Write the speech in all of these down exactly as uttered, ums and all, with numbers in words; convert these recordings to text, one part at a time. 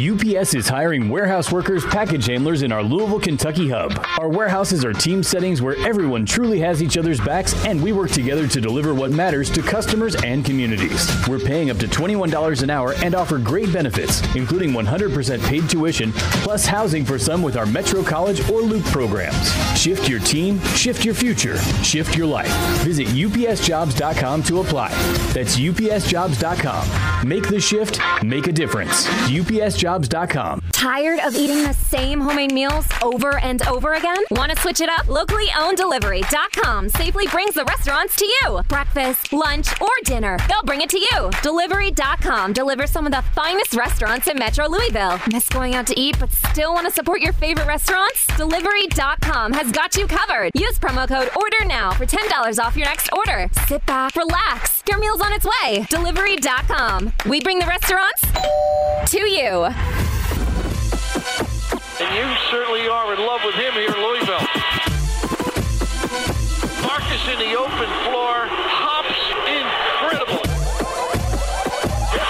U P S is hiring warehouse workers, package handlers in our Louisville, Kentucky hub. Our warehouses are team settings where everyone truly has each other's backs, and we work together to deliver what matters to customers and communities. We're paying up to twenty-one dollars an hour and offer great benefits, including one hundred percent paid tuition, plus housing for some with our Metro College or Loop programs. Shift your team, shift your future, shift your life. Visit U P S jobs dot com to apply. That's U P S jobs dot com. Make the shift, make a difference. U P S jobs dot com. Tired of eating the same homemade meals over and over again? Want to switch it up? Locally owned delivery dot com safely brings the restaurants to you. Breakfast, lunch, or dinner, they'll bring it to you. delivery dot com delivers some of the finest restaurants in Metro Louisville. Miss going out to eat but still want to support your favorite restaurants? delivery dot com has got you covered. Use promo code ORDERNOW for ten dollars off your next order. Sit back, relax. Your meal's on its way. delivery dot com. We bring the restaurants to you. And you certainly are in love with him here in Louisville. Marcus in the open floor. Hops incredible. Here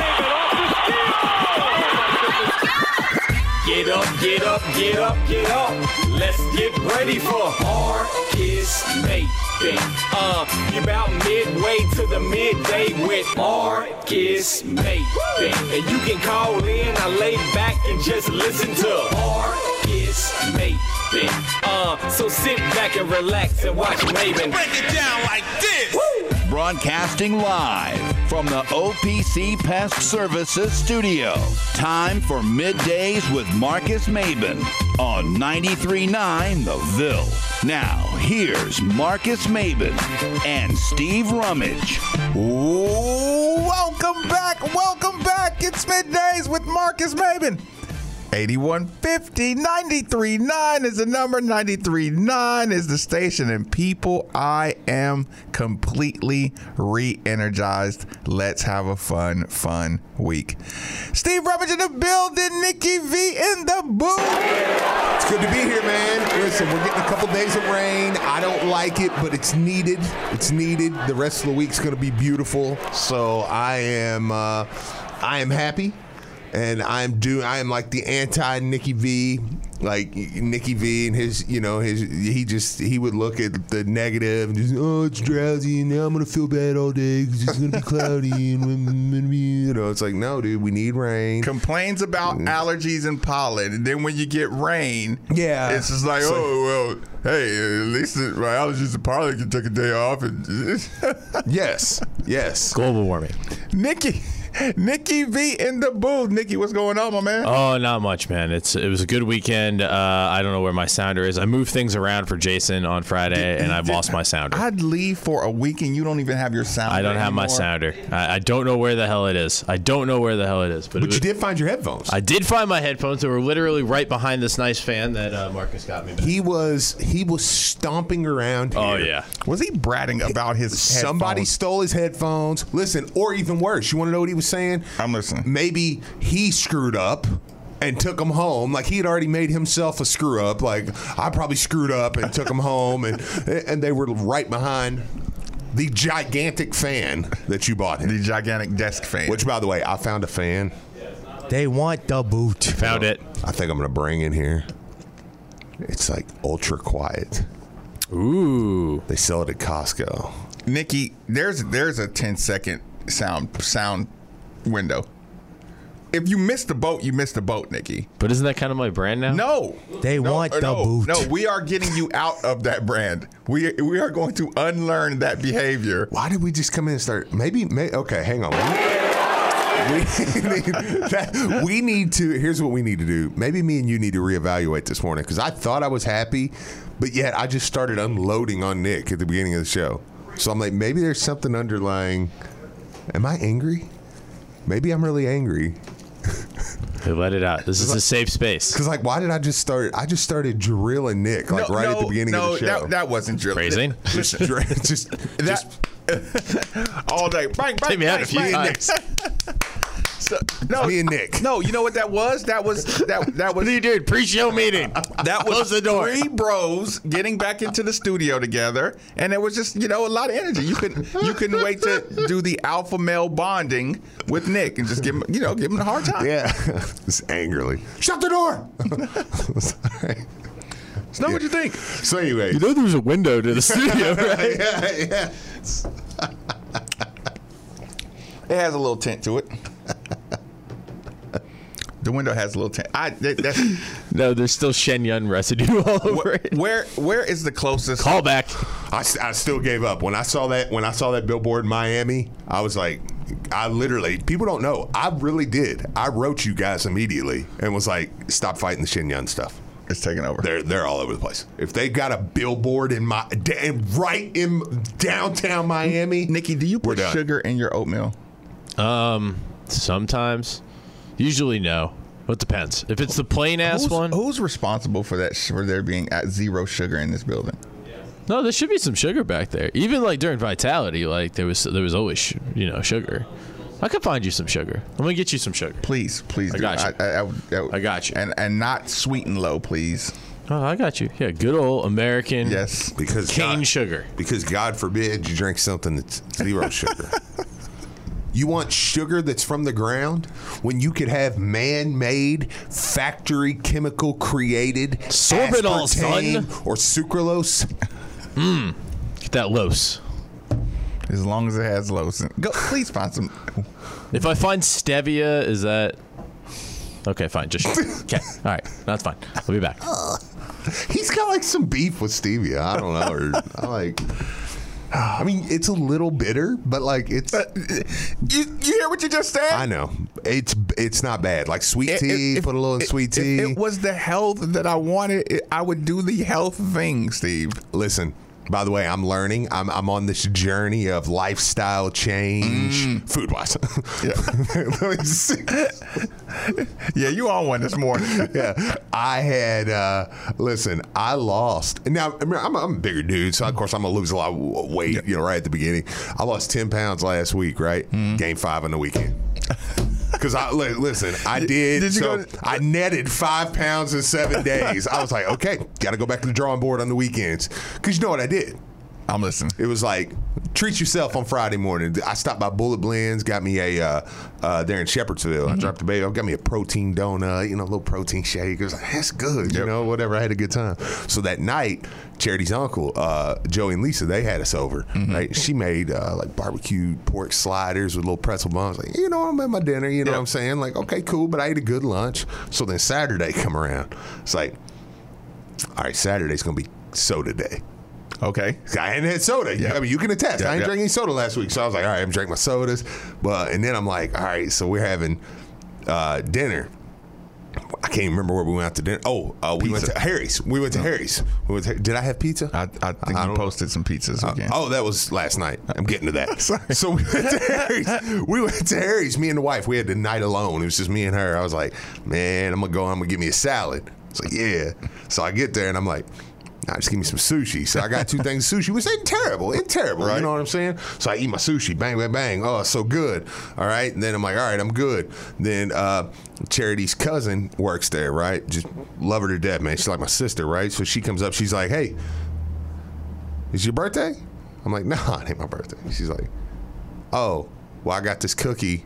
comes Maven off the steal. Get up, get up, get up, get up. Let's get ready for Marcus Maven. Uh, you're about midway to the midday with Marcus Maven. And you can call in, I lay back and just listen to Marcus Maven. Uh, so sit back and relax and watch Maven. Break it down like this. Woo! Broadcasting live from the O P C Pest Services studio. Time for Middays with Marcus Maven on ninety-three point nine The Ville. Now, here's Marcus Maven and Steve Rummage. Welcome back, welcome back. It's Middays with Marcus Maven. eighty-one fifty, ninety-three point nine is the number, ninety-three point nine is the station, and people, I am completely re-energized. Let's have a fun, fun week. Steve Rummage in the building, Nikki V in the booth. It's good to be here, man. Listen, we're getting a couple days of rain. I don't like it, but it's needed. It's needed. The rest of the week's going to be beautiful, so I am, uh, I am happy. And I'm doing. I am like the anti Nikki V, like Nikki V and his. You know, his. He just he would look at the negative and just, oh, it's drowsy and now I'm gonna feel bad all day because it's gonna be cloudy and I'm gonna be, you know, it's like, no, dude, we need rain. Complains about mm. allergies and pollen, and then when you get rain, yeah, it's just like, so, oh well, hey, at least my allergies and pollen can take a day off. And yes, yes, global warming. Nikki. Nikki V in the booth. Nikki, what's going on, my man? Oh, not much, man. It's It was a good weekend. Uh, I don't know where my sounder is. I moved things around for Jason on Friday, and I've lost my sounder. I'd leave for a week, and you don't even have your sounder I don't have anymore. my sounder. I, I don't know where the hell it is. I don't know where the hell it is. But, but it was, you did find your headphones. I did find my headphones. They were literally right behind this nice fan that uh, Marcus got me back. He was he was stomping around here. Oh, yeah. Was he bratting about his Somebody headphones? stole his headphones. Listen, or even worse, you want to know what he was saying? I'm listening. Maybe he screwed up and took them home. Like he had already made himself a screw up. Like I probably screwed up and took them home, and and they were right behind the gigantic fan that you bought him. The gigantic desk fan. Which, by the way, I found a fan. They want the boot. Found it. I think I'm going to bring in here. It's like ultra quiet. Ooh. They sell it at Costco. Nikki, there's there's a ten second sound sound window. If you missed the boat, you missed the boat, Nikki. But isn't that kind of my brand now? No. They no, want the no, boot. No, we are getting you out of that brand. We we are going to unlearn that behavior. Why did we just come in and start? Maybe, may, okay, hang on. We need, that, we need to, here's what we need to do. Maybe me and you need to reevaluate this morning, because I thought I was happy, but yet I just started unloading on Nick at the beginning of the show. So I'm like, maybe there's something underlying. Am I angry? Maybe I'm really angry. Hey, let it out. This is like, a safe space. Because, like, why did I just start? I just started drilling Nick, like, no, right no, at the beginning no, of the show. That, that wasn't drilling. Phrasing? Just, just, just, that, all day. Bang, bang, Take me bang, out a few bang. times. So, no, me and Nick. No, you know what that was? That was that that was. What are you doing? Pre-show meeting. That was Close the door. Three bros getting back into the studio together, and it was just you know a lot of energy. You couldn't you couldn't wait to do the alpha male bonding with Nick and just give him you know give him a hard time. Yeah, just angrily. Shut the door. Sorry. It's not yeah. what you think. So anyway, You know there's a window to the studio, right? yeah, yeah. It has a little tint to it. The window has a little tint. I that, that's, No, there's still Shen Yun residue all over where, it. where where is the closest Call back. I, I still gave up when I saw that when I saw that billboard in Miami. I was like, I literally people don't know. I really did. I wrote you guys immediately and was like, stop fighting the Shen Yun stuff. It's taking over. They're they're all over the place. If they got a billboard in my damn right in downtown Miami, Nikki, do you we're put done. sugar in your oatmeal? Um, sometimes. Usually no. It depends. If it's the plain ass Who's, one. who's responsible for that? For there being at zero sugar in this building? No, there should be some sugar back there. Even like during Vitality, like there was there was always sh- you know sugar. I could find you some sugar. I'm gonna get you some sugar. Please, please. I do. got you. I, I, I, I got you. And and not sweet and low, please. Oh, I got you. Yeah, good old American. Yes, because cane God, sugar. Because God forbid you drink something that's zero sugar. You want sugar that's from the ground when you could have man-made, factory chemical created sorbitol, aspartame son, or sucralose. Mmm. Get that los. As long as it has los. Go, please find some. If I find stevia, is that okay? Fine. Just okay. All right. That's fine. I'll be back. Uh, he's got like some beef with stevia. I don't know. Or I like. I mean, it's a little bitter, but like it's. Uh, you you hear what you just said? I know it's it's not bad. Like sweet It- tea, if- put a little in if- sweet if tea. it was the health that I wanted, it, I would do the health thing, Steve. Listen. By the way, I'm learning. I'm I'm on this journey of lifestyle change, Mm. food wise. Yeah. Yeah, you on one this morning. Yeah, I had. Uh, listen, I lost. Now I'm, I'm a bigger dude, so of course I'm gonna lose a lot of weight. You know, right at the beginning, I lost ten pounds last week. Right, Mm. gained five on the weekend. Because I li- listen, I did. Did you so go to- I netted five pounds in seven days. I was like, okay, got to go back to the drawing board on the weekends. Because you know what I did? I'm listening. It was like, treat yourself on Friday morning. I stopped by Bullet Blends, got me a, uh, uh, there in Shepherdsville. Mm-hmm. I dropped the baby off, got me a protein donut, you know, a little protein shake. It was like, that's good, you Yep. know, whatever. I had a good time. So that night, Charity's uncle, uh, Joey and Lisa, they had us over, Mm-hmm. right? She made uh, like barbecue pork sliders with little pretzel buns. Like, you know, I'm at my dinner, you know Yep. what I'm saying? Like, okay, cool, but I ate a good lunch. So then Saturday come around. It's like, all right, Saturday's going to be soda day. Okay. I hadn't had soda. Yeah. I mean, you can attest. Yeah, I ain't yeah. drinking soda last week, so I was like, all right, I'm drinking my sodas. But and then I'm like, all right, so we're having uh, dinner. I can't even remember where we went out to dinner. Oh, uh, we went Pizza. to Harry's. We went to Harry's. We went to, did I have pizza? I, I think I you don't- posted some pizzas Uh, again. oh, that was last night. I'm getting to that. Sorry. So we went to Harry's. We went to Harry's. Me and the wife. We had the night alone. It was just me and her. I was like, man, I'm gonna go. I'm gonna give me a salad. It's like, yeah. So I get there and I'm like, nah, just give me some sushi. So I got two things of sushi, which ain't terrible. Ain't terrible. Right. You know what I'm saying? So I eat my sushi. Bang, bang, bang. Oh, it's so good. All right. And then I'm like, all right, I'm good. Then uh, Charity's cousin works there, right? Just love her to death, man. She's like my sister, right? So she comes up. She's like, hey, is your birthday? I'm like, no, it ain't my birthday. She's like, oh, well, I got this cookie,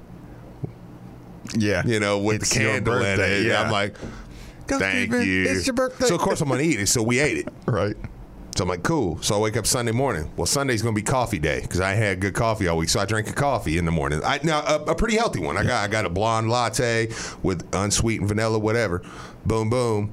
Yeah. you know, with It's the your candle in birthday, it. yeah. I'm like, Go, thank Steven, you. It's your birthday. So, of course, I'm going to eat it. So we ate it. Right. So I'm like, cool. So I wake up Sunday morning. Well, Sunday's going to be coffee day because I had good coffee all week. So I drank a coffee in the morning. I, now, a, a pretty healthy one. I got I got a blonde latte with unsweetened vanilla, whatever. Boom, boom.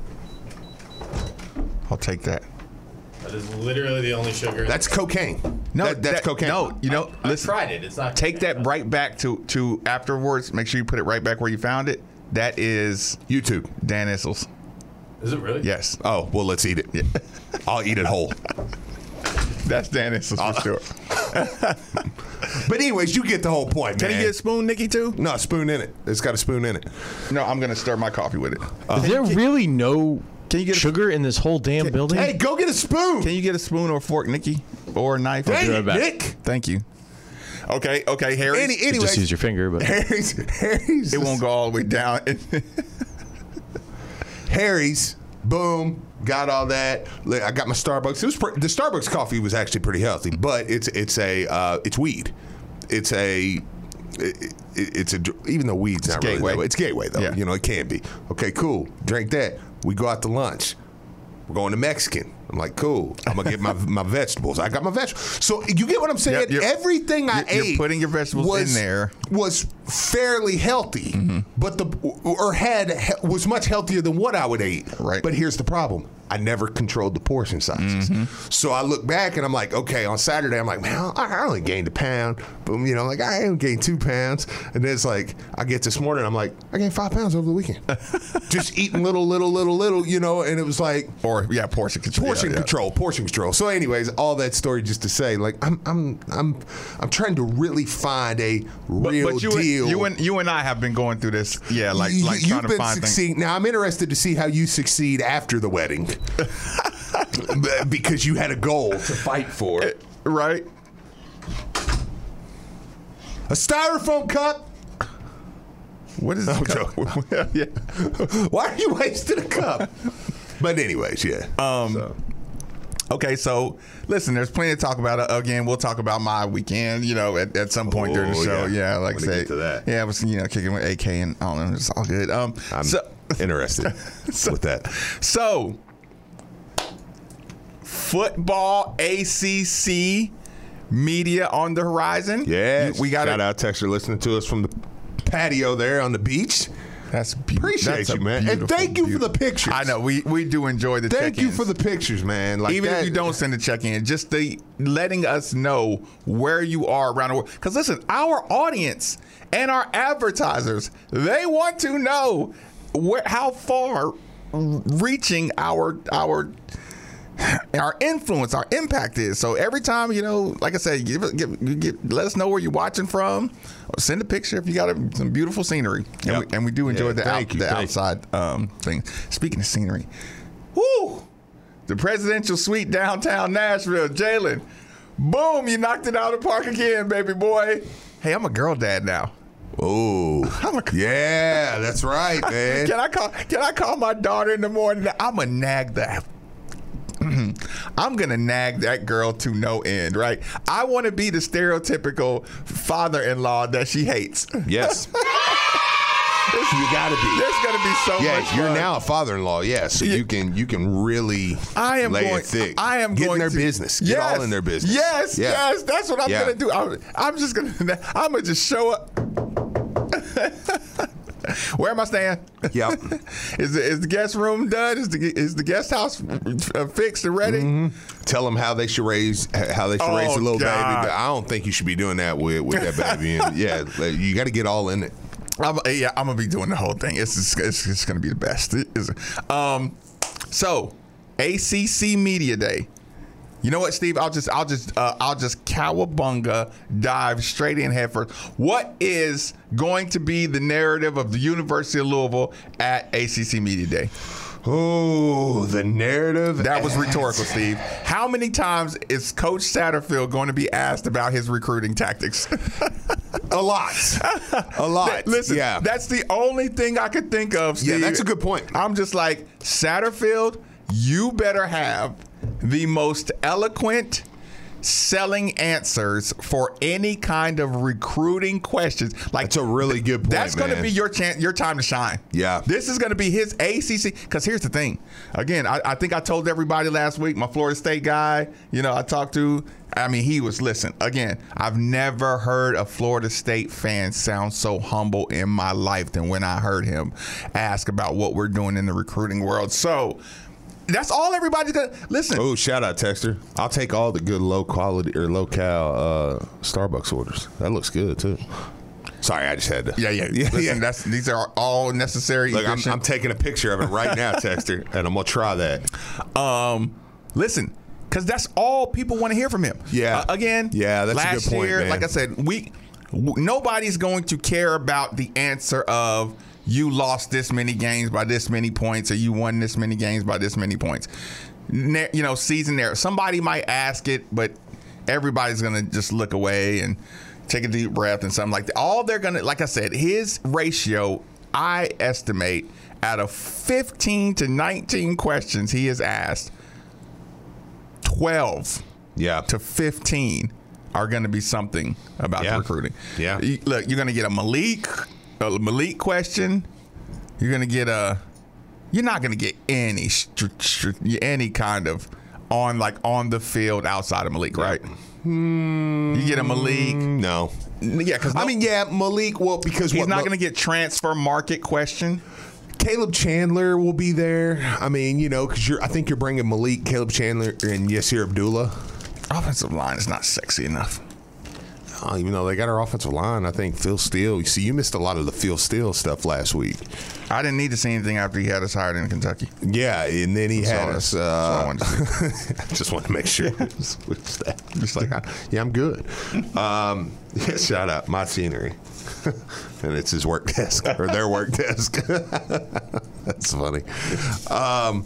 I'll take that. That is literally the only sugar. That's cocaine. No, That- that's that- cocaine. No, you know, I listen. tried it. It's not. Take that right back to to afterwards. Make sure you put it right back where you found it. That is YouTube. Dan Issels. Is it really? Yes, Oh, well, let's eat it. I'll eat it whole. that's Dan Issels for sure. But anyways, you get the whole point, Can man. you get a spoon, Nikki, too? No, a spoon in it. It's got a spoon in it. No, I'm gonna stir my coffee with it. Is there really no Can you get a- sugar in this whole damn building? Hey, go get a spoon. Can you get a spoon or a fork, Nikki, or a knife? Dang be right it, back. Nick. Thank you. Okay, okay, Harry's. Any, anyway, Just use your finger, but Harry's, Harry's. It won't go all the way down. Harry's, boom, got all that. I got my Starbucks. It was pre- the Starbucks coffee was actually pretty healthy, but it's it's a uh, it's weed. It's a it, it, it's a even though weed's not really gateway. that way. It's gateway though. Yeah. You know, it can be. Okay, cool. Drink that. We go out to lunch. We're going to Mexican. I'm like, cool. I'm gonna get my my vegetables. I got my vegetables. So you get what I'm saying? Yep, you're- Everything I you're ate, putting your vegetables was, in there. was fairly healthy, Mm-hmm. but the or had was much healthier than what I would eat. Right. But here's the problem: I never controlled the portion sizes. Mm-hmm. So I look back and I'm like, okay, on Saturday I'm like, man, I only gained a pound. Boom, you know, like I only gained two pounds. And then it's like I get this morning, I'm like, I gained five pounds over the weekend, just eating little, little, little, little, you know. And it was like, Or yeah, portion control. portion yeah, yeah. control, portion control. So, anyways, all that story just to say, like, I'm, I'm, I'm, I'm trying to really find a But, real but you, deal. and, you and you and I have been going through this. Yeah, like You- like you've trying to been find things. succeeding. Now, I'm interested to see how you succeed after the wedding, because you had a goal to fight for. Right. A styrofoam cup. What is I'm this? joking. yeah. Why are you wasting a cup? But anyways, yeah. Um, So. Okay, so listen, there's plenty to talk about. Uh, again, we'll talk about my weekend, you know, at, at some point during the Oh, show. yeah. Yeah, like I Wanna say, get to that. yeah, I was, you know, kicking with A K and I don't know, it's all good. Um, I'm so, interested so- with that. So, football A C C media on the horizon. Yeah, we got shout out Texter listening to us from the patio there on the beach. That's beautiful. Appreciate That's a you, man. And beautiful, thank you for the beautiful- pictures. I know we we do enjoy the. Thank you check-ins. for the pictures, man. Like Even that, if you don't send a check-in, just the letting us know where you are around the world. Because listen, our audience and our advertisers, they want to know where, how far reaching our our our influence, our impact is. So every time, you know, like I said, give, give, you give, let us know where you're watching from. Send a picture if you got a, some beautiful scenery. And, Yep. we, and we do enjoy Yeah, the, thank out, you, the thank you. outside um, thing. Speaking of scenery, whoo! The presidential suite downtown Nashville. Jalen, boom, you knocked it out of the park again, baby boy. Hey, I'm a girl dad now. Oh, I'm a, yeah, that's right, man. Can I call Can I call my daughter in the morning? I'm a nag that. I'm gonna nag that girl to no end, right? I want to be the stereotypical father-in-law that she hates. Yes. You gotta be. There's gonna be so Yeah, much. you're fun. now a father-in-law. Yeah, so Yeah. you can you can really I am lay going. it thick. I am get going in their to, business. Get yes, all in their business. Yes, Yeah. yes. That's what I'm Yeah. gonna do. I'm, I'm just gonna. I'm gonna just show up. Where am I staying? Yep. is the is the guest room done? Is the is the guest house uh, fixed and ready? Mm-hmm. Tell them how they should raise how they should Oh, raise a little God. baby. I don't think you should be doing that with with that baby. And yeah, like, you got to get all in it. I'm, yeah, I'm gonna be doing the whole thing. It's just, it's, it's gonna be the best. It is- um, so A C C Media Day. You know what, Steve? I'll just, I'll just, uh, I'll just cowabunga dive straight in head first. What is going to be the narrative of the University of Louisville at A C C Media Day? Oh, the narrative. That was rhetorical, Steve. How many times is Coach Satterfield going to be asked about his recruiting tactics? A lot. A lot. Listen, yeah. that's the only thing I could think of, Steve. Yeah, that's a good point. I'm just like, Satterfield, you better have the most eloquent selling answers for any kind of recruiting questions. Like, That's a really good point, That's going to man. be your chance, your time to shine. Yeah. This is going to be his A C C. Because here's the thing. Again, I, I think I told everybody last week, my Florida State guy, you know, I talked to, I mean, he was, listen, again, I've never heard a Florida State fan sound so humble in my life than when I heard him ask about what we're doing in the recruiting world. So, that's all everybody's gonna listen. Oh, shout out, Texter. I'll take all the good low quality or low cal uh, Starbucks orders. That looks good too. Sorry, I just had to. Yeah, yeah. yeah, Listen, yeah. that's these are all necessary. Look, I'm, efficient- I'm taking a picture of it right now, Texter, and I'm gonna try that. Um, listen, because that's all people want to hear from him. Yeah. Uh, again. Yeah, that's a last good point, year, man. like I said, we w- nobody's going to care about the answer of you lost this many games by this many points, or you won this many games by this many points. Ne- you know, season there. Somebody might ask it, but everybody's gonna just look away and. take a deep breath and something like that. All they're going to, like I said, his ratio, I estimate, out of fifteen to nineteen questions he has asked, twelve yeah. to fifteen are going to be something about yeah. the recruiting. Yeah. You, look, you're going to get a Malik, a Malik question. You're going to get a, you're not going to get any, any kind of on, like, on the field outside of Malik, right? Mm, you get a Malik. No. Yeah, because no, I mean, yeah, Malik. Well, because he's what, not going to get transfer market question. Caleb Chandler will be there. I mean, you know, because you're. I think you're bringing Malik, Caleb Chandler, and Yasir Abdullah. Offensive line is not sexy enough. Oh, even though they got our offensive line, I think Phil Steele. You see, you missed a lot of the Phil Steele stuff last week. I didn't need to see anything after he had us hired in Kentucky. Yeah, and then he had us. Uh, I wanted to just wanted to make sure. Just like, yeah, I'm good. Um, yeah, shout out my scenery, and it's his work desk or their work desk. That's funny. Um,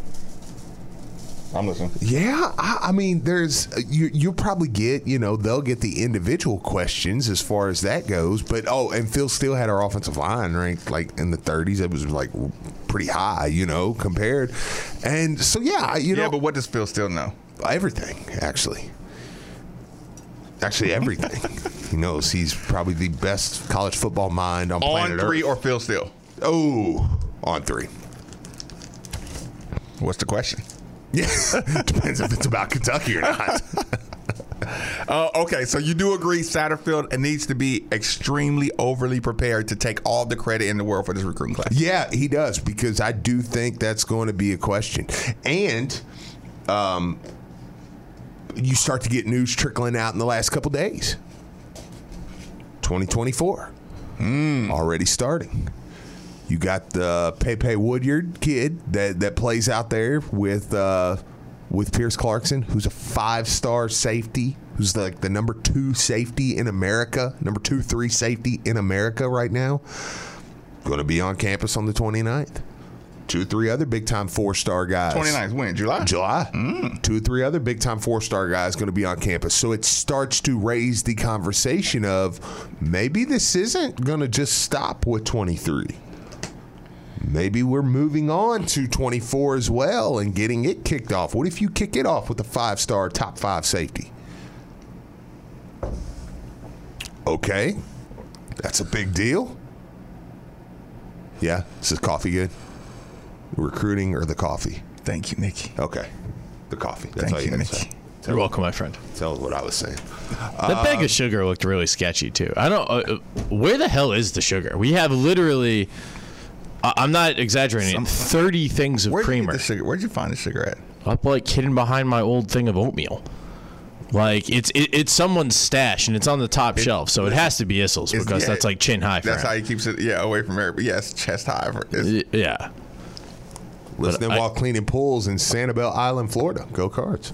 I'm listening. Yeah, I, I mean, there's you. You'll probably get, you know, they'll get the individual questions as far as that goes. But oh, and Phil still had our offensive line ranked like in the thirties. It was like pretty high, you know, compared. And so yeah, you know. Yeah, but what does Phil still know? Everything, actually. Actually, everything. He knows he's probably the best college football mind on, on planet three Earth. Or Phil Steele? Oh, on three. What's the question? Yeah, depends if it's about Kentucky or not. uh, okay, so you do agree Satterfield needs to be extremely overly prepared to take all the credit in the world for this recruiting class. Yeah, he does, because I do think that's going to be a question. And um, you start to get news trickling out in the last couple days. twenty twenty-four mm. already starting. You got the Pepe Woodyard kid that, that plays out there with uh, with Pierce Clarkson, who's a five-star safety, who's like the number two safety in America, number two, three safety in America right now. Going to be on campus on the twenty-ninth. Two or three other big-time four-star guys. twenty-ninth, when? July? July. Mm. Two or three other big-time four-star guys going to be on campus. So it starts to raise the conversation of maybe this isn't going to just stop with twenty-three. Maybe we're moving on to twenty-four as well and getting it kicked off. What if you kick it off with a five-star, top five safety? Okay. That's a big deal. Yeah? Is this coffee good? Recruiting or the coffee? Thank you, Nikki. Okay. The coffee. That's Thank all you, you, gotta Nikki. say. You're welcome, my friend. Tell us what I was saying. That bag of sugar looked really sketchy, too. I don't... Uh, where the hell is the sugar? We have literally... I'm not exaggerating. Some, thirty things of where'd creamer. You get the sugar? Where'd you find the sugar at? Up like hidden behind my old thing of oatmeal. Like it's it, it's someone's stash and it's on the top it, shelf, so it has to be Issel's because yeah, that's like chin high. For that's him. how he keeps it. Yeah, away from everybody. Yes, chest high. For, yeah. Listening while cleaning pools in Sanibel Island, Florida. Go Cards.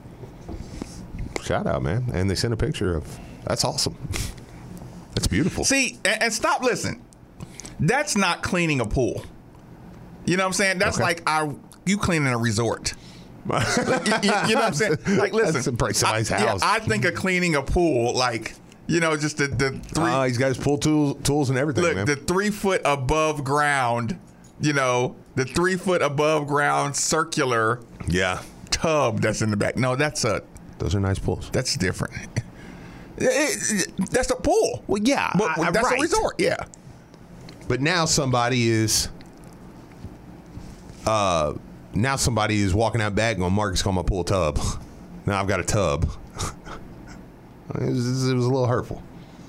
Shout out, man! And they sent a picture of. That's awesome. That's beautiful. See, and, and stop listening. That's not cleaning a pool. You know what I'm saying? That's okay. like our you cleaning a resort. Like, you, you, you know what I'm saying? Like, listen, that's a pretty nice I, house. Yeah, I think of cleaning a pool, like, you know, just the, the three. Oh, uh, he's got his pool tools, tools and everything. Look, man. the three foot above ground, you know, the three foot above ground circular yeah tub that's in the back. No, that's a. Those are nice pools. That's different. It, it, that's a pool. Well, yeah, but, I, that's right. a resort. Yeah. But now somebody is. Uh. Now somebody is walking out back going, Marcus, call my pool tub. Now I've got a tub. it, was, it was a little hurtful.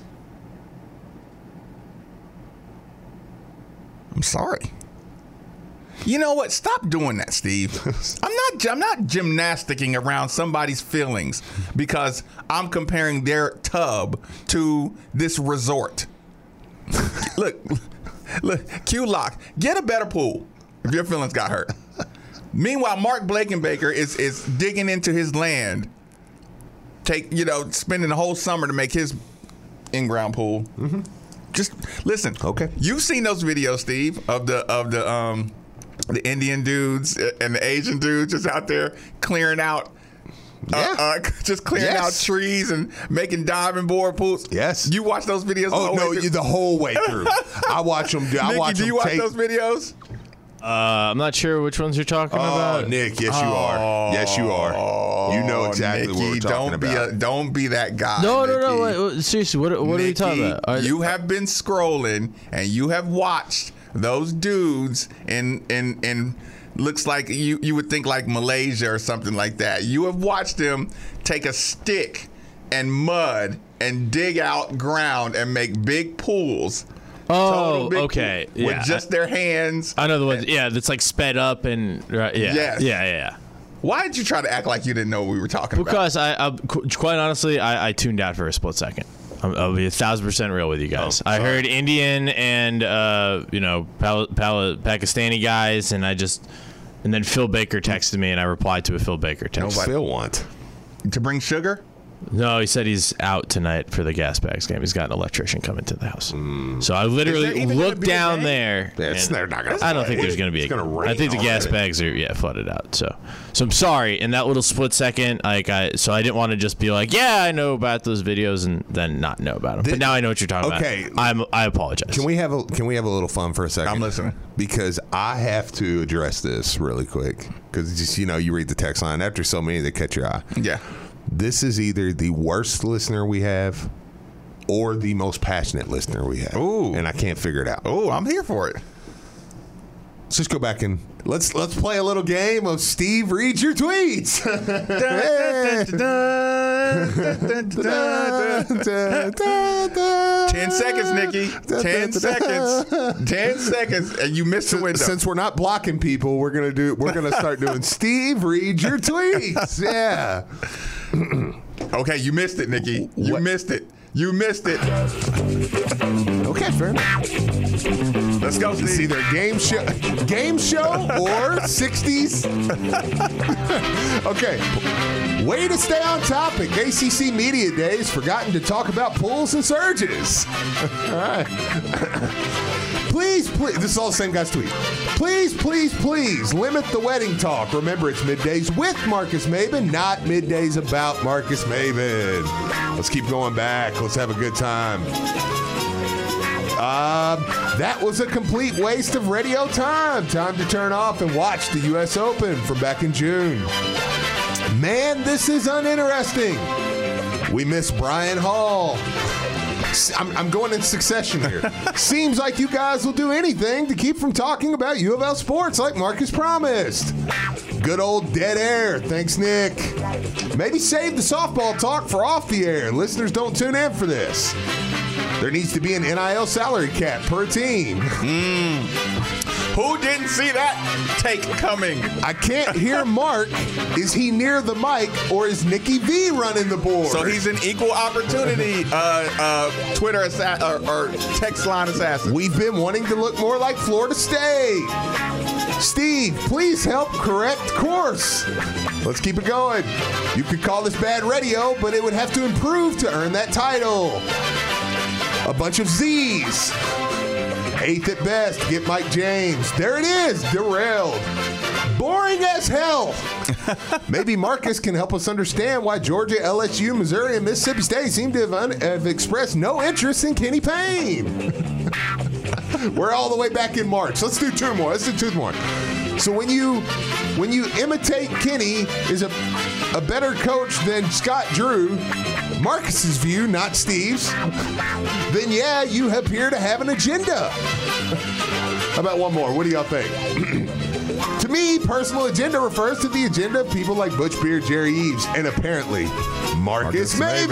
I'm sorry. You know what? Stop doing that, Steve. I'm not I'm not gymnasticking around somebody's feelings because I'm comparing their tub to this resort. look, look, Q-Lock, get a better pool if your feelings got hurt. Meanwhile, Mark Blakenbaker is is digging into his land, take you know, spending the whole summer to make his in-ground pool. Mm-hmm. Just listen. Okay. You've seen those videos, Steve, of the of the um the Indian dudes and the Asian dudes just out there clearing out Yeah. Uh, uh, just clearing Yes. out trees and making diving board pools. Yes. You watch those videos? the Oh whole no, way through? you, the whole way through. I watch them. I Nikki, watch do you them watch take. those videos? Uh, I'm not sure which ones you're talking Oh, about. Nick, yes you are. Yes you are. You know exactly Nikki, what we're talking don't about. Be a, don't be that guy. No, no, no. Nikki. Wait, wait, seriously, what, what are we talking Nikki, about? Are- You have been scrolling and you have watched those dudes in in in looks like you you would think like Malaysia or something like that. You have watched them take a stick and mud and dig out ground and make big pools. Oh, big okay. pool with Yeah. just their hands. I know the ones. Yeah, that's like sped up and right, yeah, Yes. yeah, yeah, yeah. Why did you try to act like you didn't know what we were talking about? Because I, I, qu- quite honestly, I, I tuned out for a split second. I'm, I'll be a thousand percent real with you guys. Oh, I sorry. heard Indian and uh, you know Pal- Pal- Pakistani guys, and I just and then Phil Baker texted me, and I replied to a Phil Baker text. What's Phil want? To bring sugar? No, he said he's out tonight for the gas bags game. He's got an electrician coming to the house. Mm. So I Is there literally even gonna looked be a down game? there. It's, and they're not gonna I don't play. think there's going to be. It's a gonna game. rain I think the gas already. bags are yeah flooded out. So, so I'm sorry. In that little split second, like I, so I didn't want to just be like, yeah, I know about those videos, and then not know about them. Did- but now I know what you're talking Okay. about. I'm. I apologize. Can we have a Can we have a little fun for a second? I'm listening. Because I have to address this really quick. Because just you know, you read the text line after so many, they catch your eye. Yeah. This is either the worst listener we have, or the most passionate listener we have. Ooh. And I can't figure it out. Oh, I'm here for it. Let's just go back and let's let's play a little game of Steve reads your tweets. Ten seconds, Nikki. Ten seconds. Ten seconds, and you missed the window. Since we're not blocking people, we're gonna do. We're gonna start doing Steve reads your tweets. Yeah. Okay, you missed it, Nikki. You What? missed it. You missed it. Okay, fair enough. Let's go, It's Steve. either a game show, game show or sixties. Okay. Way to stay on topic. A C C Media Days forgotten to talk about pulls and surges. All right. Please, please. This is all the same guy's tweet. Please, please, please limit the wedding talk. Remember, it's middays with Marcus Maben, not middays about Marcus Maben. Let's keep going back. Let's have a good time. Um, that was a complete waste of radio time. Time to turn off and watch the U S Open from back in June. Man, this is uninteresting. We miss Brian Hall. I'm, I'm going in succession here. Seems like you guys will do anything to keep from talking about U of L sports like Marcus promised. Good old dead air. Thanks, Nick. Maybe save the softball talk for off the air. Listeners don't tune in for this. There needs to be an N I L salary cap per team. Who didn't see that take coming? I can't hear Mark. Is he near the mic or is Nikki V running the board? So he's an equal opportunity uh, uh, Twitter assa- or, or text line assassin. We've been wanting to look more like Florida State. Steve, please help correct course. Let's keep it going. You could call this bad radio, but it would have to improve to earn that title. A bunch of Z's. Eighth at best, get Mike James. There it is, derailed. Boring as hell. Maybe Marcus can help us understand why Georgia, L S U, Missouri, and Mississippi State seem to have, un- have expressed no interest in Kenny Payne. We're all the way back in March. Let's do two more. Let's do two more. So when you when you imitate Kenny is a a better coach than Scott Drew, Marcus's view, not Steve's, then yeah, you appear to have an agenda. How about one more? What do y'all think? To me, personal agenda refers to the agenda of people like Butch Beard, Jerry Eves, and apparently Marcus, Marcus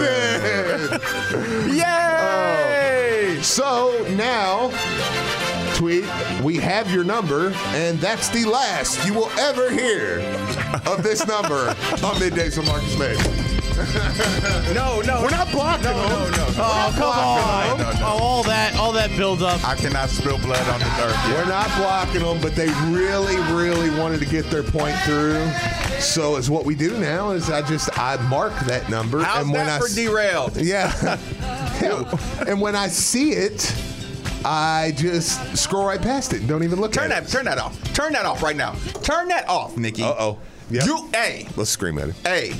Maben. Yay! Oh. So now, tweet, we have your number, and that's the last you will ever hear of this number on Middays with Marcus Maben. No, no. We're not blocking No, them. no, no. Oh, come on! No, no, no. Oh, all that, all that build up. I cannot spill blood on the earth. We're not blocking them, but they really, really wanted to get their point through. So, is what we do now is I just I mark that number, How's and when that I for derailed? yeah, yeah. and when I see it, I just scroll right past it and don't even look Turn at that, it. turn that off. Turn that off right now. Turn that off, Nikki. Uh oh. Yeah. You, A, Let's scream at it. A.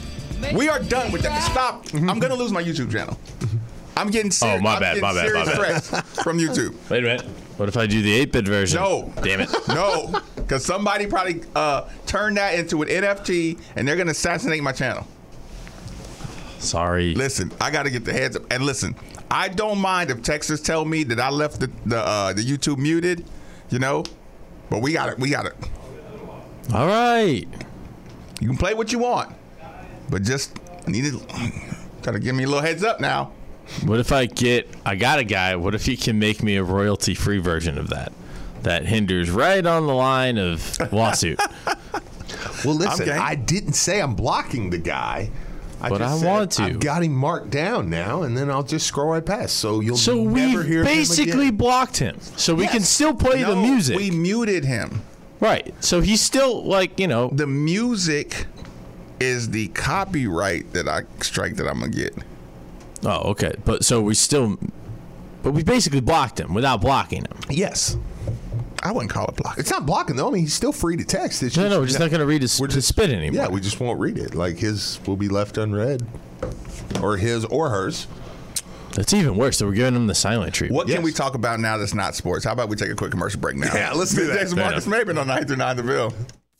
We are done with that. Stop. I'm going to lose my YouTube channel. I'm getting serious. Oh, my I'm bad, getting my bad, serious my bad. threats from YouTube. Wait a minute. What if I do the eight-bit version? No. Damn it. No. Because somebody probably uh, turned that into an N F T, and they're going to assassinate my channel. Sorry. Listen, I got to get the heads up. And listen, I don't mind if Texas tell me that I left the the, uh, the YouTube muted, you know, but we got it. We got it. All right. You can play what you want, but just need to gotta give me a little heads up now. What if I get, I got a guy, what if he can make me a royalty-free version of that? That hinders right on the line of lawsuit. Well, listen, Okay. I didn't say I'm blocking the guy. I But just I said want to. I've got him marked down now, and then I'll just scroll right past. So you'll So never we hear basically him again. blocked him. So we Yes. can still play the No, music. We muted him. Right. So he's still, like, you know. The music is the copyright that I strike that I'm gonna get. Oh, okay. But so we still, but we basically blocked him without blocking him. Yes. I wouldn't call it block. It's not blocking, though. I mean, he's still free to text. It's No, just, no, we're just not going to read his, We're his just- spit anymore. Yeah, we just won't read it. Like, his will be left unread. Or his or hers. That's even worse. So we're giving him the silent treatment. What can Yes. we talk about now that's not sports? How about we take a quick commercial break now? Yeah, let's do that. Jason Fair Marcus Maben on ninety-three point nine The Ville.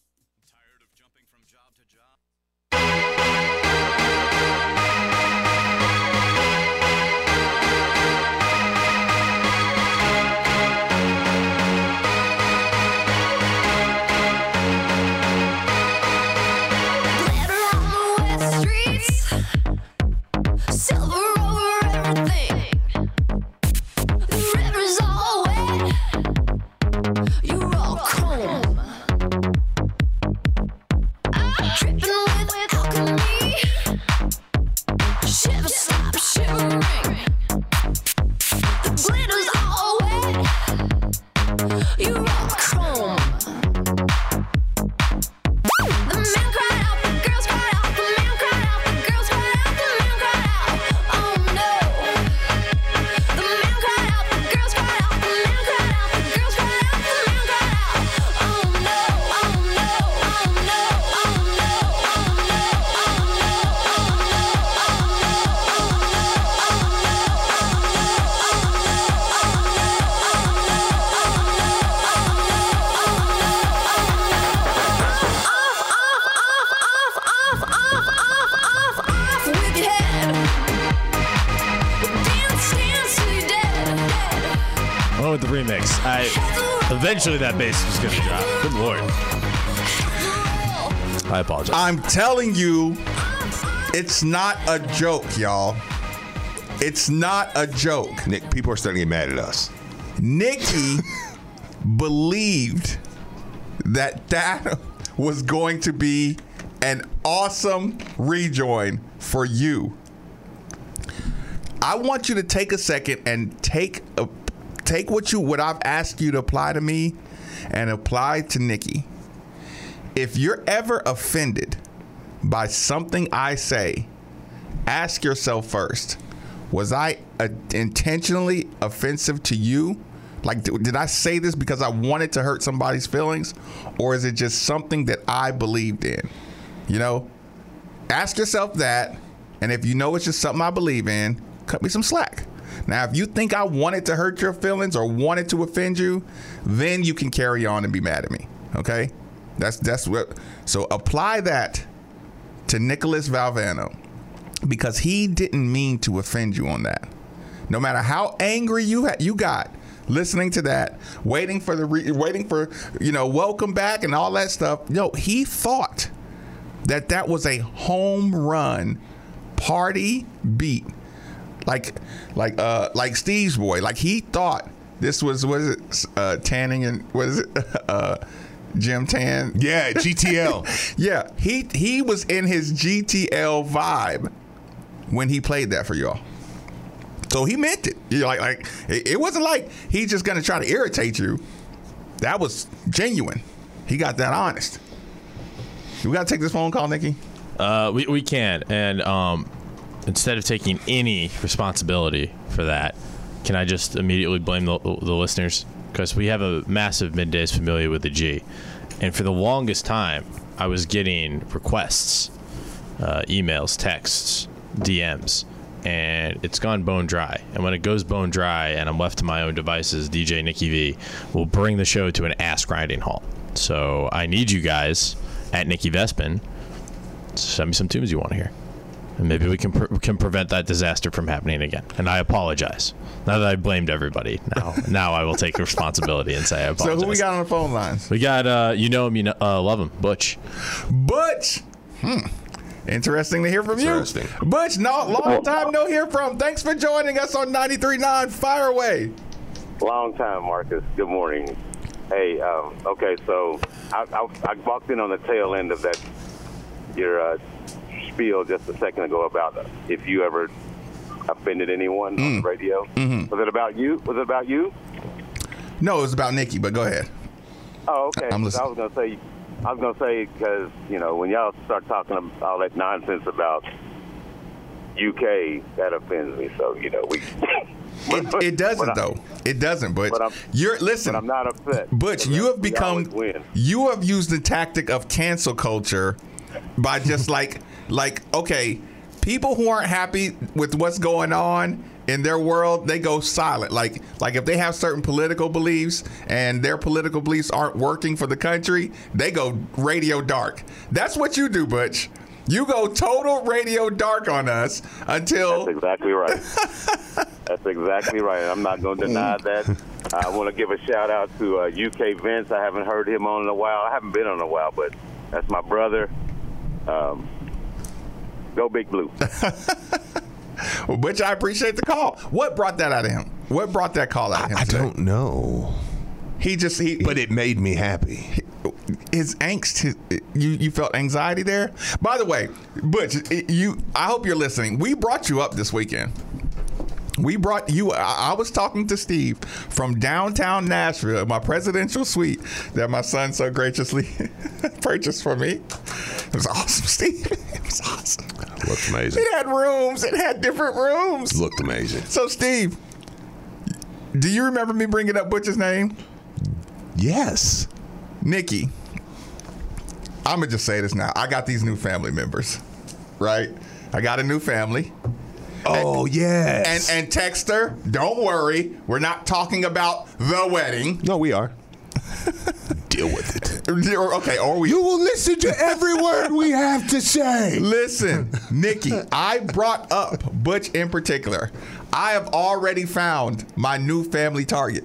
Glitter on the west streets, silver over everything. The river's all wet, you're all chrome. I'm dripping with alchemy, shiver slap shivering. The glitter's all wet, you're all chrome. The man cried out, the girls cried out, the man cried out, the girls cried out, the man cried out. Oh no. The man cried out, the girls cried out, the man cried out, the girls cried out, the man cried out. Oh no, oh no, oh no, oh no, oh no, off with your head. Dance, dance till you're dead. Oh, with the remix. I eventually that bass was gonna drop. Good lord. I apologize. I'm telling you, it's not a joke, y'all. It's not a joke. Nick, people are starting to get mad at us. Nikki believed that that was going to be an awesome rejoin for you. I want you to take a second and take a, take what you what I've asked you to apply to me and apply to Nikki. If you're ever offended by something I say, ask yourself first, was I uh, intentionally offensive to you? Like, d- did I say this because I wanted to hurt somebody's feelings? Or is it just something that I believed in? You know, ask yourself that. And if you know it's just something I believe in, cut me some slack. Now, if you think I wanted to hurt your feelings or wanted to offend you, then you can carry on and be mad at me. Okay? That's that's what. So apply that to Nicholas Valvano, because he didn't mean to offend you on that. No matter how angry you ha- you got listening to that, waiting for the re- waiting for you know welcome back and all that stuff. No, he thought that that was a home run party beat, like like uh like Steve's boy. Like he thought this was what is it uh, Tanning and what is it uh, Jim Tan? Yeah, G T L. Yeah, he he was in his G T L vibe when he played that for y'all. So he meant it. You know, like like it, it wasn't like he's just gonna try to irritate you. That was genuine. He got that honest. We gotta take this phone call, Nikki. Uh, we we can, and um, instead of taking any responsibility for that, can I just immediately blame the, the listeners? Because we have a massive middays familiar with the G, and for the longest time, I was getting requests uh, emails, texts, D Ms, and it's gone bone dry. And when it goes bone dry and I'm left to my own devices, D J Nicky V will bring the show to an ass grinding halt. So I need you guys at Nicky Vespin to send me some tunes you want to hear. And maybe we can pre- can prevent that disaster from happening again. And I apologize. Now that I blamed everybody, now now I will take responsibility and say I apologize. So who we got on the phone lines? We got, uh, you know him, you know, uh, love him, Butch. Butch. Hmm. Interesting to hear from you. Butch, no, long time no hear from. Thanks for joining us on ninety-three point nine. Fire away. Long time, Marcus. Good morning. Hey, um, okay, so I, I, I walked in on the tail end of that, your uh, spiel just a second ago about if you ever offended anyone mm. on the radio. Mm-hmm. Was it about you? Was it about you? No, it was about Nicky, but go ahead. Oh, okay. I'm listening. I was gonna say, I was gonna say because you know when y'all start talking about all that nonsense about U K, that offends me. So you know we. It, it doesn't though. It doesn't. But, but you're listen. But I'm not upset. Butch, you have become. You have used the tactic of cancel culture by just like like okay, people who aren't happy with what's going on in their world, they go silent. Like like if they have certain political beliefs and their political beliefs aren't working for the country, they go radio dark. That's what you do, Butch. You go total radio dark on us until. That's exactly right. That's exactly right. I'm not going to deny that. I want to give a shout out to uh, U K Vince. I haven't heard him on in a while. I haven't been on in a while, but that's my brother. Um, go Big Blue. Well, Butch, I appreciate the call. What brought that out of him? What brought that call out of him? I today? don't know. He just he. But it made me happy. His angst, his, you you felt anxiety there. By the way, Butch, you. I hope you're listening. We brought you up this weekend. We brought you. I, I was talking to Steve from downtown Nashville, my presidential suite that my son so graciously purchased for me. It was awesome, Steve. It was awesome. It looked amazing. It had rooms. It had different rooms. It looked amazing. So, Steve, do you remember me bringing up Butch's name? Yes. Nicky, I'm going to just say this now. I got these new family members, right? I got a new family. Oh, and, yes. And, and text her, don't worry. We're not talking about the wedding. No, we are. Deal with it. Okay, or we. You will listen to every word we have to say. Listen, Nicky, I brought up Butch in particular. I have already found my new family target.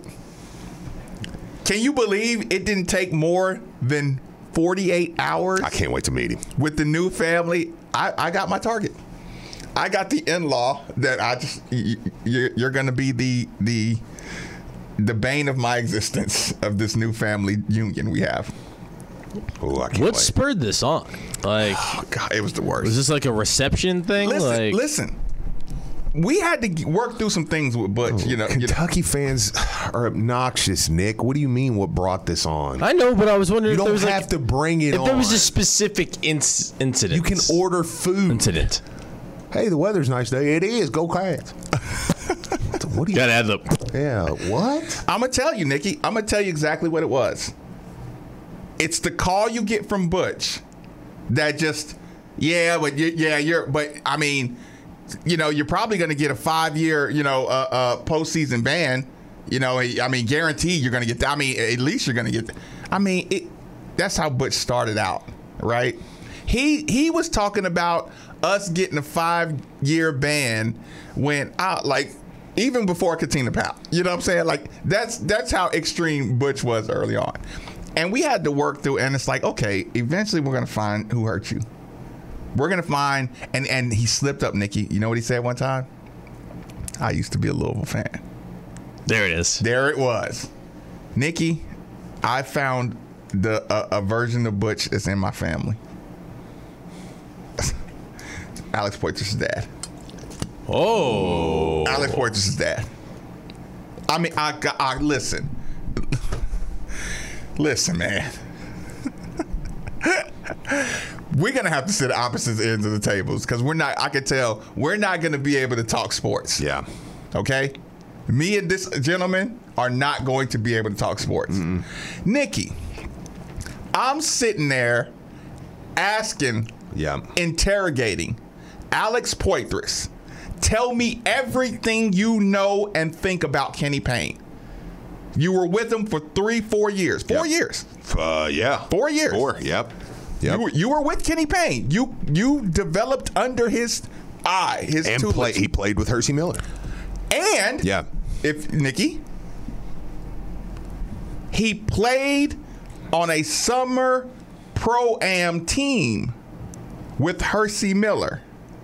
Can you believe it didn't take more than forty-eight hours? I can't wait to meet him. With the new family, I, I got my target. I got the in-law that I just you're, you're going to be the the the bane of my existence of this new family union we have. Oh, I can't What wait. spurred this on? Like, oh, God, it was the worst. Was this like a reception thing? Listen, like, listen. We had to work through some things with Butch. Oh, you know, Kentucky you know. fans are obnoxious, Nick. What do you mean? What brought this on? I know, but I was wondering you if don't there was have like, to bring it if on. there was a specific inc- incident. You can order food. Incident. Hey, the weather's nice today. It is. Go Cats. What do you? Gotta add the. Yeah. What? I'm gonna tell you, Nicky. I'm gonna tell you exactly what it was. It's the call you get from Butch that just, yeah, but you, yeah, you're, but I mean, you know, you're probably gonna get a five year, you know, uh, uh, postseason ban. You know, I mean, guaranteed you're gonna get. I mean, at least you're gonna get. I mean, it, that's how Butch started out, right? He he was talking about us getting a five-year ban when out like even before Katina Powell. You know what I'm saying? Like that's that's how extreme Butch was early on. And we had to work through, and it's like, okay, eventually we're gonna find who hurt you. We're gonna find, and and he slipped up, Nicky. You know what he said one time? I used to be a Louisville fan. There it is. There it was, Nicky. I found the uh, a version of Butch that's in my family. Alex Poitras's dad. Oh. Alex Poitras's dad. I mean, I, I, I listen. Listen, man. We're going to have to sit at opposite ends of the tables because we're not, I can tell, we're not going to be able to talk sports. Yeah. Okay? Me and this gentleman are not going to be able to talk sports. Mm-mm. Nicky, I'm sitting there asking Yeah. interrogating Alex Poitras. Tell me everything you know and think about Kenny Payne. You were with him for three, four years. Four Yep. years. Uh, yeah. Four years. Four, yep. Yep. You, were, you were with Kenny Payne. You you developed under his eye, his and tutelage. play, he played with Hersey Miller. And Yeah. if Nikki, he played on a summer pro-am team with Hersey Miller.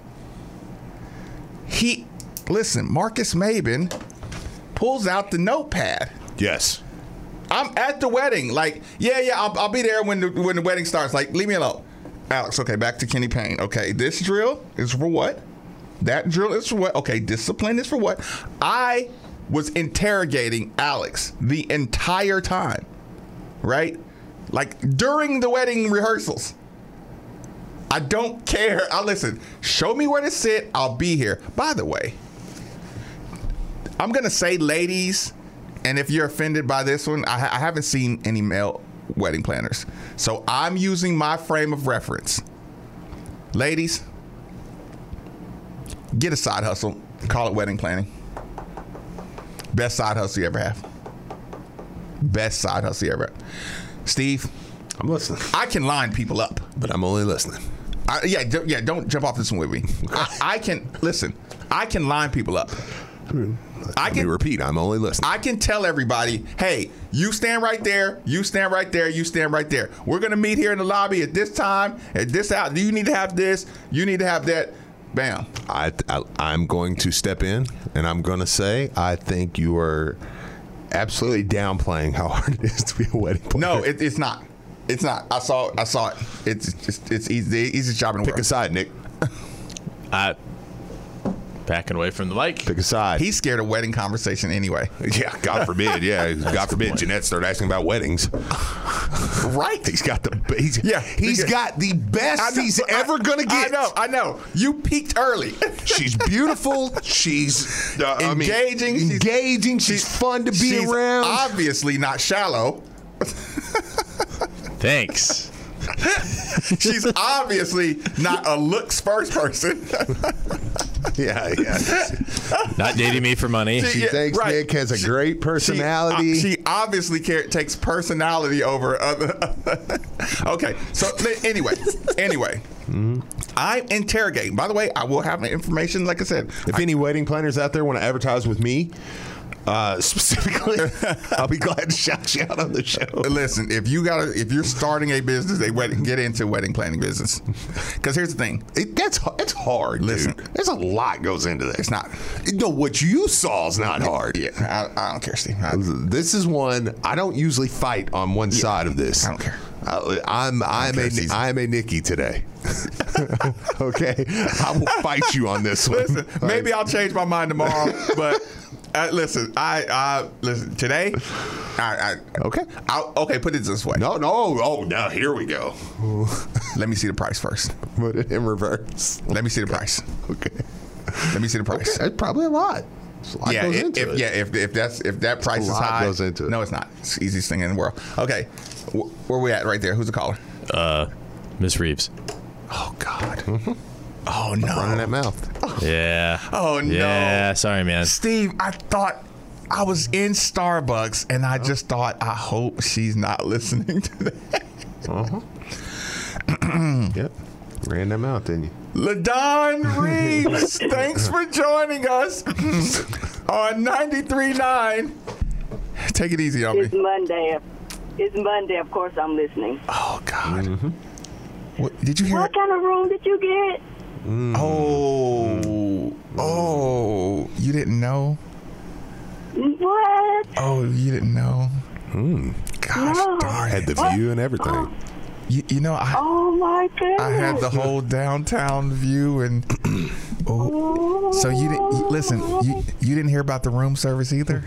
He listen, Marcus Maben pulls out the notepad. Yes. I'm at the wedding. Like, yeah, yeah, I'll, I'll be there when the when the wedding starts. Like, leave me alone. Alex, okay, back to Kenny Payne. Okay, this drill is for what? That drill is for what? Okay, discipline is for what? I was interrogating Alex the entire time, right? Like, during the wedding rehearsals. I don't care. I listen, show me where to sit. I'll be here. By the way, I'm going to say ladies, and if you're offended by this one, I, I haven't seen any male wedding planners. So I'm using my frame of reference. Ladies, get a side hustle. Call it wedding planning. Best side hustle you ever have. Best side hustle you ever have. Steve, I'm listening. I can line people up. But I'm only listening. I, yeah, d- yeah. Don't jump off this one with me. I, I can listen. I can line people up. I Let can me repeat. I'm only listening. I can tell everybody, hey, you stand right there. You stand right there. You stand right there. We're gonna meet here in the lobby at this time. At this out. You need to have this. You need to have that. Bam. I, I I'm going to step in and I'm going to say I think you are absolutely downplaying how hard it is to be a wedding planner. No, it, it's not. It's not. I saw. I saw it. It's it's, it's easy. The easiest job in the Pick world. a side, Nick. I backing away from the mic. Pick a side. He's scared of wedding conversation anyway. Yeah, God forbid. Yeah, God forbid. Jeanette started asking about weddings. Right. He's got the. He's, Yeah, He's because- got the best I know, he's I- ever gonna I get. know. I know. You peaked early. She's beautiful. She's uh, I mean, Engaging. She's- engaging. She's, fun to be She's around. obviously not shallow. Thanks. She's obviously not a looks first person. yeah, yeah. Not dating me for money. She Yeah, thinks right. Nick has a She- great personality. She, uh, she obviously care, takes personality over other. Okay, so li- anyway, anyway, Mm-hmm. I'm interrogating. By the way, I will have the information. Like I said, if any wedding planners out there want to advertise with me, uh, specifically, I'll be glad to shout you out on the show. Listen, if you got if you're starting a business, a wedding, get into wedding planning business. Because here's the thing, It, that's it's hard, Listen. dude. There's a lot goes into this. it's not. No, what you saw is not hard. Yeah, I, I don't care, Steve. I, This is one I don't usually fight on one side of this. I don't care. I, I'm I'm care, a Caesar. I'm a Nikki today. Okay, I will fight you on this one. Listen, maybe I'll change my mind tomorrow, but uh, listen, I uh, listen today. I, I Okay. I'll, okay, put it this way. No, no. Oh, now here we go. Let me see the price first. Put it in reverse. Let me see the price. Okay. Let me see the price. That's probably a lot. There's a lot Yeah, goes if, into if it. yeah, if, if that's if that price A is lot high, goes into it. no, it's not. It's the easiest thing in the world. Okay, Wh- where we at right there? Who's the caller? Uh, Miss Reeves. Oh God. Oh no. Running that mouth. Yeah. Oh no. Yeah. Sorry, man. Steve, I thought I was in Starbucks and I just thought, I hope she's not listening to that. Uh-huh. Yep. Ran that mouth, didn't you? LaDon Reeves, thanks for joining us on ninety-three point nine. Take it easy on me. It's Monday. It's Monday. Of course, I'm listening. Oh, God. What, did you hear What it? kind of room did you get? Oh. Oh. You didn't know? What? Oh, you didn't know? Gosh No. darn Had it. the view and everything. You, you know, I, Oh my goodness! I had the whole downtown view and... Oh. So you didn't... You, listen, you, you didn't hear about the room service either?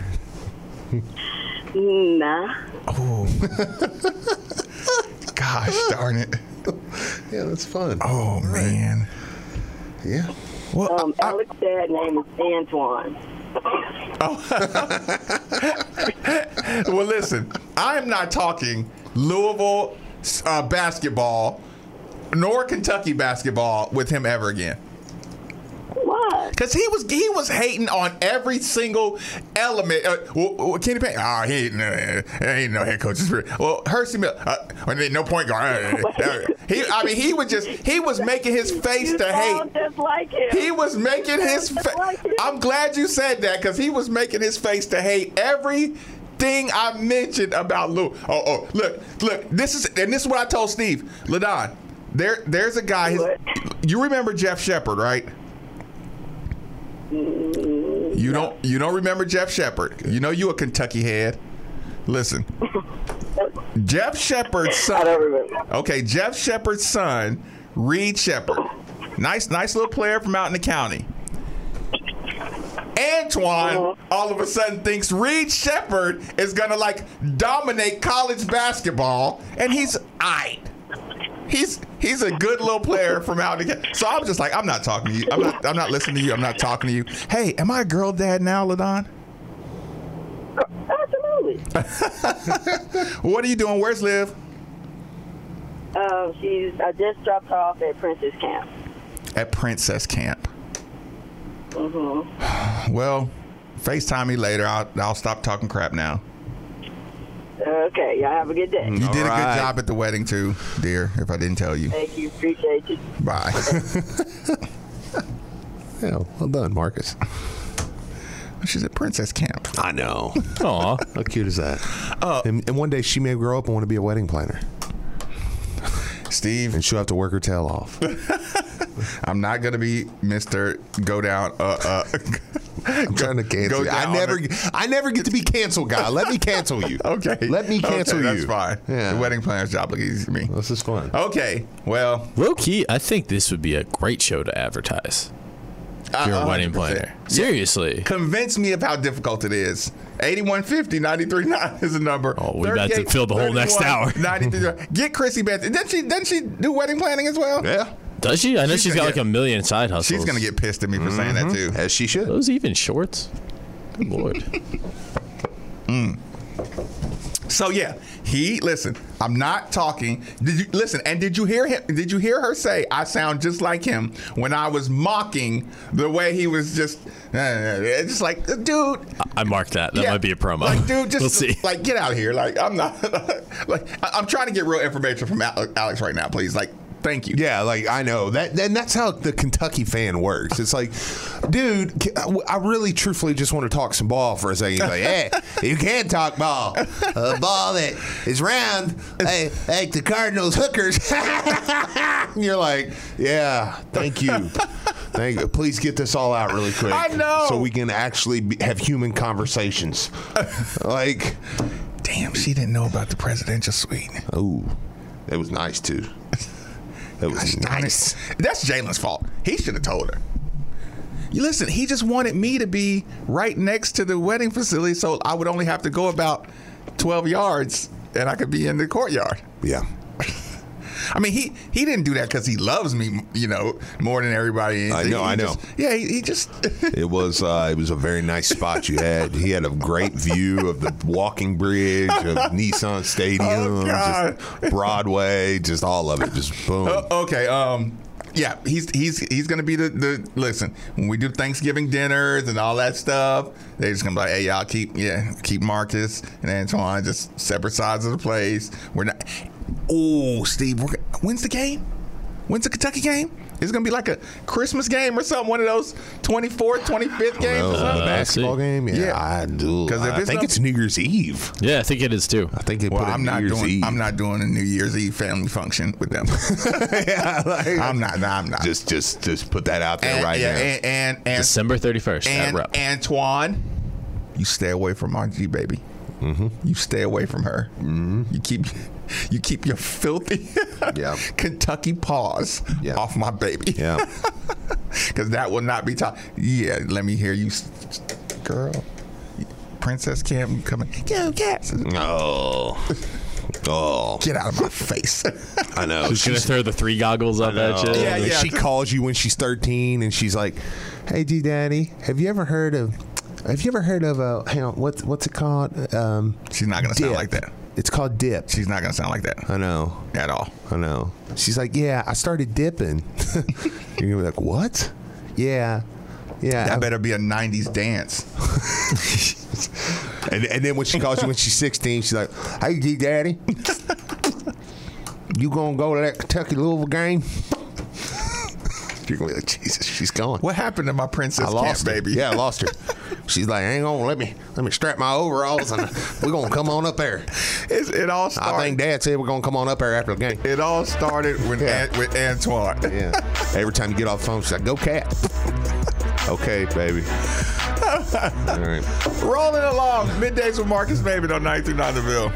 Nah. Oh. Gosh darn it. Yeah, that's fun. Oh, man. Yeah. Well, Um, I- Alex's dad name is Antoine. well, listen, I'm not talking Louisville uh, basketball nor Kentucky basketball with him ever again. Why? Because he was he was hating on every single element. Uh, well, well, Kenny Payne, oh, he ain't, no, ain't no head coach. Well, Hersey Miller, uh, no point guard. he, I mean, he was just he was making his face You to sound hate. just like him. He was making his. Just Fa- like him. I'm glad you said that because he was making his face to hate everything I mentioned about Lou. Oh, oh, look, look. This is and this is what I told Steve Ladon. There, there's a guy. His, you remember Jeff Shepard, right? You don't you don't remember Jeff Shepard. You know you a Kentucky head. Listen. Jeff Shepard's son. I don't remember. Okay, Jeff Shepard's son, Reed Shepard. Nice nice little player from out in the county. Antoine all of a sudden thinks Reed Shepard is gonna like dominate college basketball, and he's aight. He's he's a good little player from out in the county. So I'm just like, I'm not talking to you. I'm not I'm not listening to you. I'm not talking to you. Hey, am I a girl dad now, Ladon? Absolutely. What are you doing? Where's Liv? Um, she's. I just dropped her off at Princess Camp. At Princess Camp. Mm-hmm. Well, FaceTime me later. I'll I'll stop talking crap now. Okay, y'all have a good day. You did a right. good job at the wedding too, dear. If I didn't tell you. Thank you. Appreciate you. Bye. Yeah, well done, Marcus. She's at Princess Camp. I know. Aw. How cute is that? Uh, and, and one day she may grow up and want to be a wedding planner. Steve. And she'll have to work her tail off. I'm not going to be Mister Go Down. Uh, uh, I'm trying to cancel you. I never, I never get to be canceled, guy. Let me cancel you. Okay. Let me cancel okay, you. That's fine. Yeah. The wedding planner's job looks easy to me. This is fun. Okay. Well. Low key, I think this would be a great show to advertise. If you're Uh, a wedding one hundred planner. percent. Seriously. Convince me of how difficult it is. eighty-one fifty, ninety-three nine is the number. Oh, we about to fill the whole next hour. ninety-three Get Chrissy Beth. Didn't she, didn't she do wedding planning as well? Yeah. Does she? I know She's she's gonna got like get- a million side hustles. She's going to get pissed at me for saying that too. As she should. Those even shorts? Good Lord. Mm. So yeah, he listen. I'm not talking. Did you listen? And did you hear him? Did you hear her say, "I sound just like him" when I was mocking the way he was just, uh, just like, dude. I marked that. That yeah, might be a promo. Like, dude, just we'll see. like get out of here. Like, I'm not. Like, I- I'm trying to get real information from Ale- Alex right now, please. Like. Thank you. Yeah, like I know that, and that's how the Kentucky fan works. It's like, dude, I really, truthfully, just want to talk some ball for a second. He's like, hey, you can't talk ball. A ball that is round, hey, like the Cardinals hookers. And you're like, yeah, thank you, thank you. Please get this all out really quick. I know, so we can actually be, have human conversations. Like, damn, she didn't know about the presidential suite. Oh, it was nice too. It was Gosh, nice. That's Jalen's fault. He should have told her. You listen, he just wanted me to be right next to the wedding facility so I would only have to go about twelve yards and I could be in the courtyard. Yeah. I mean, he, he didn't do that because he loves me, you know, more than everybody. I know, He I know. just- yeah, he, he just. It was uh, it was a very nice spot you had. He had a great view of the walking bridge, of Nissan Stadium, Oh, God. just Broadway, just all of it, just boom. Uh, okay. Um. Yeah, he's he's he's gonna be the, the listen when we do Thanksgiving dinners and all that stuff. They're just gonna be like, hey, y'all keep yeah keep Marcus and Antoine just separate sides of the place. We're not. Oh, Steve, we're, when's the game? When's the Kentucky game? It's gonna be like a Christmas game or something. One of those twenty-fourth, twenty-fifth games or the something. basketball game, yeah, Yeah. I do. 'Cause if I it's think no- it's New Year's Eve. Yeah, I think it is too. I think they Well, put it I'm New not Year's doing. Eve. I'm not doing a New Year's Eve family function with them. yeah, like, I'm not. Nah, I'm not. Just, just, just put that out there and, right yeah, now. and and, and December thirty-first at And Rep. Antoine, you stay away from our G baby. Mm-hmm. You stay away from her. Mm-hmm. You keep, you keep your filthy Yeah. Kentucky paws Yeah. off my baby. Yeah. Because that will not be taught. Yeah, let me hear you, s- girl. Princess Cam coming. Go cats. Oh. Oh. Get out of my face. I know. She's gonna throw the three goggles up at you. Yeah, And then yeah, she just- calls you when she's thirteen, and she's like, "Hey, G Daddy, have you ever heard of? Have you ever heard of uh? Hang on, what's what's it called? Um, She's not gonna sound dip. like that. It's called dip. She's not gonna sound like that. I know. At all. I know. She's like, yeah, I started dipping. You're gonna be like, what? Yeah. Yeah. That I- better be a nineties dance. and, and then when she calls you when she's sixteen, she's like, hey, G Daddy, you gonna go to that Kentucky Louisville game? You're gonna be like, Jesus, she's gone. What happened to my princess I lost camp, her. baby? Yeah, I lost her. She's like, hang on, let me let me strap my overalls and we're gonna come on up there. It's, it all started. I think Dad said we're gonna come on up there after the game. It all started with Yeah. An, with Antoine. Yeah. Every time you get off the phone, she's like, go Cat. Okay, baby. All right. Rolling along, middays with Marcus Maven on ninety-three point nine The Ville.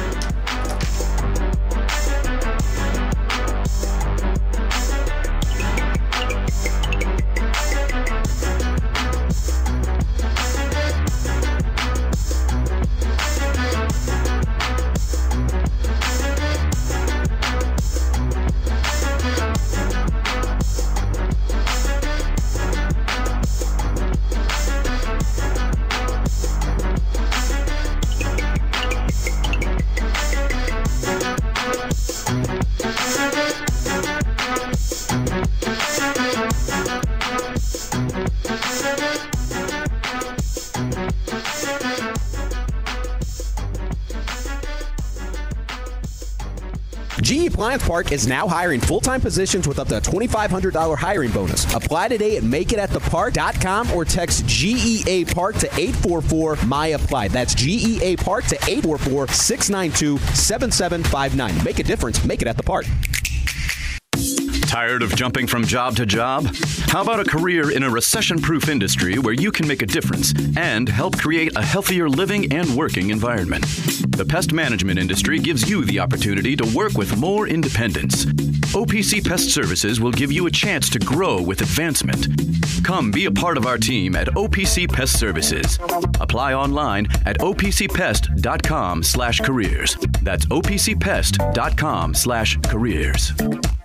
G E Appliance Park is now hiring full-time positions with up to a twenty-five hundred dollars hiring bonus. Apply today at make it at the park dot com or text G E A Park to eight four four M Y apply. That's G E A Park to eight four four, six nine two, seven seven five nine. Make a difference. Make it at the park. Tired of jumping from job to job? How about a career in a recession-proof industry where you can make a difference and help create a healthier living and working environment? The pest management industry gives you the opportunity to work with more independence. O P C Pest Services will give you a chance to grow with advancement. Come be a part of our team at O P C Pest Services. Apply online at O P C pest dot com slash careers. That's O P C pest dot com slash careers.